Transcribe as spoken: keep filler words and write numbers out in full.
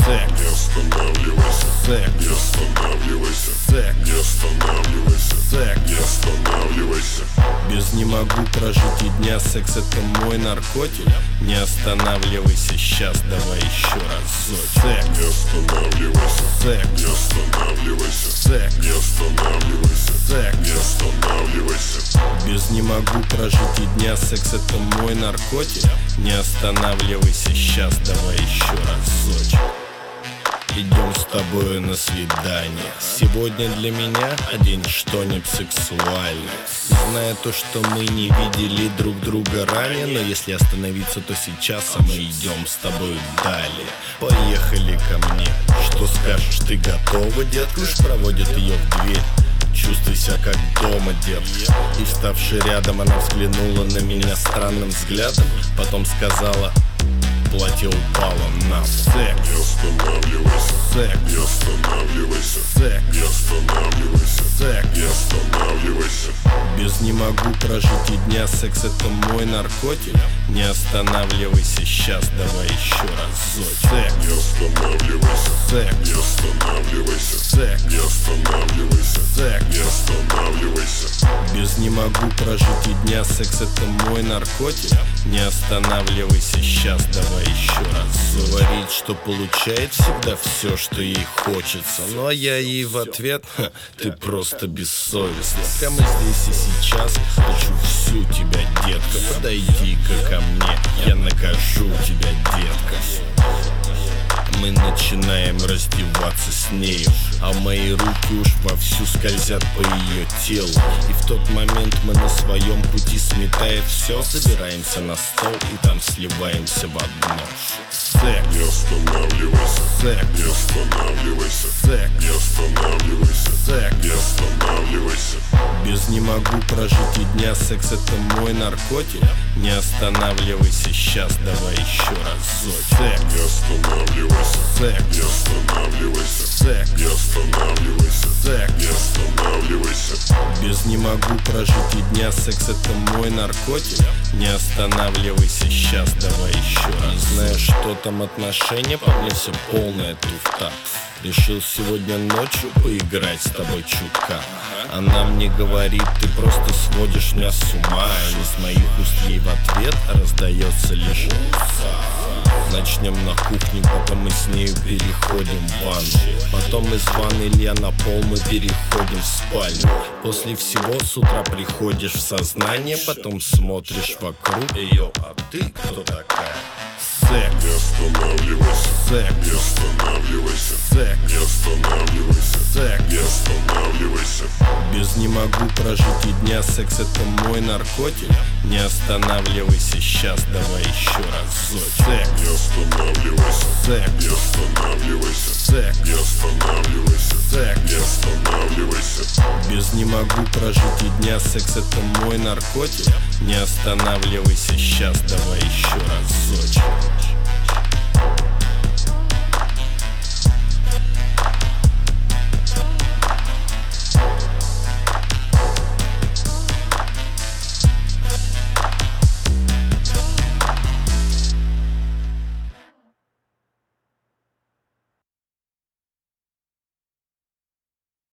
секс, не останавливайся, секс, не останавливайся, секс, не останавливайся, секс, не останавливайся. без не могу прожить и дня. Секс — это мой наркотик. Не останавливайся, сейчас давай еще разочек. Секс, Не останавливайся, секс, не останавливайся, секс, не останавливайся, секс, не останавливайся. без не могу прожить и дня. Секс — это мой наркотик. Не останавливайся, сейчас давай еще разочек. Идем с тобою на свидание. Сегодня для меня день что-нибудь сексуальное. Зная то, что мы не видели друг друга ранее, но если остановиться, то сейчас, а мы идем с тобой далее. Поехали ко мне. Что скажешь, ты готова, детка? Уж проводит ее в дверь. Чувствуй себя как дома, детка. И вставши рядом, она взглянула на меня странным взглядом. Потом сказала: платье упало на секс. Не останавливайся, Секс, не останавливайся, секс, не останавливайся, секс, не останавливайся. без не могу прожить и дня. Секс — это мой наркотик. Не останавливайся, сейчас давай еще разочек. Секс, Не останавливайся, секс, не останавливайся, секс, не останавливайся, секс, не останавливайся. без не могу прожить и дня. Секс — это мой наркотик. Не останавливайся, сейчас давай еще раз. Говорит, что получает всегда все, что ей хочется. Ну а я ей в ответ: ха, ты просто бессовестный. Прямо здесь и сейчас хочу всю тебя, детка. Подойди-ка ко мне, я накажу тебя, детка. Мы начинаем раздеваться с нею, а мои руки уж вовсю скользят по ее телу. И в тот момент мы на своем пути, сметая все, собираемся на стол и там сливаемся в одно. Секс, Не останавливайся, секс, не останавливайся, секс, не останавливайся, секс, не останавливайся. без не могу прожить и дня. Секс — это мой наркотик. Не останавливайся, сейчас давай еще разочек. Секс, Не останавливайся, секс, не останавливайся, секс, не останавливайся, секс, не останавливайся. без не могу прожить и дня. Секс — это мой наркотик. Не останавливайся, сейчас давай еще раз. Знаешь, что там отношения, по мне все полная туфта. Решил сегодня ночью поиграть с тобой чутка. Она мне говорит: ты просто сводишь меня с ума. И из моих уст ей в ответ раздается лишь: начнем на кухне, потом мы с нею переходим в ванну. Потом из ванны, Илья, на пол мы переходим в спальню. После всего с утра приходишь в сознание, потом смотришь вокруг. Ее, а ты кто такая? Секс, Не останавливайся, секс, не останавливайся, секс, не останавливайся, секс, не останавливайся. без не могу прожить и дня. Секс — это мой наркотик. Не останавливайся, сейчас давай еще разочек. Секс, Не останавливайся, секс, не останавливайся, секс, не останавливайся, секс, не останавливайся. без не могу прожить и дня. Секс — это мой наркотик. Не останавливайся, сейчас давай еще разочек.